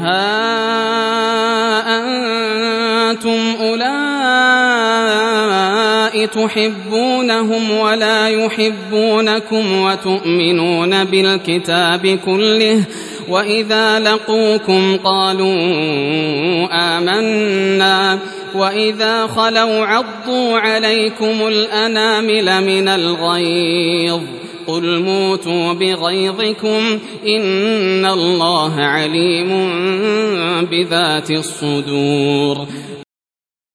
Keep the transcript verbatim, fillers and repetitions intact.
ها أنتم أولئك تحبونهم ولا يحبونكم وتؤمنون بالكتاب كله وإذا لقوكم قالوا آمنا وإذا خلوا عضوا عليكم الأنامل من الغيظ قل موتوا بغيظكم إن الله عليم بذات الصدور